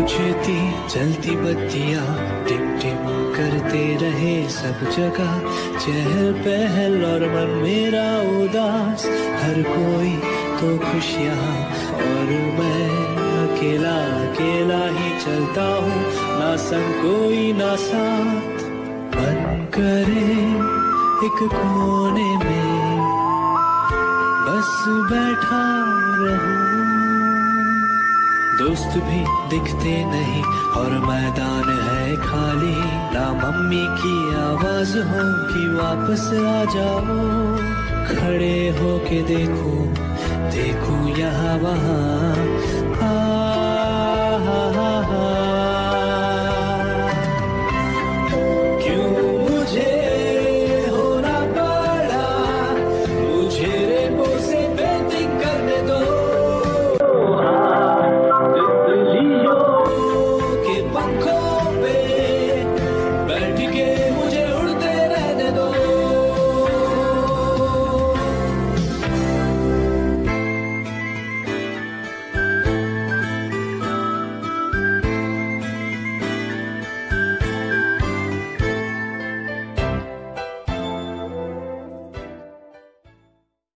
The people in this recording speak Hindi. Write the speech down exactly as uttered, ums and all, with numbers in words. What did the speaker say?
बुझती जलती बत्तियां टिम टिम करते रहे सब जगह, चहल पहल और मन मेरा उदास, हर कोई तो खुश यहाँ और मैं अकेला अकेला ही चलता हूँ, ना संग कोई ना साथ। मन करे एक कोने में बस बैठा रहूं, दोस्त भी दिखते नहीं और मैदान है खाली, ना मम्मी की आवाज हो कि वापस आ जाओ। खड़े होके देखूं देखूं यहाँ वहाँ,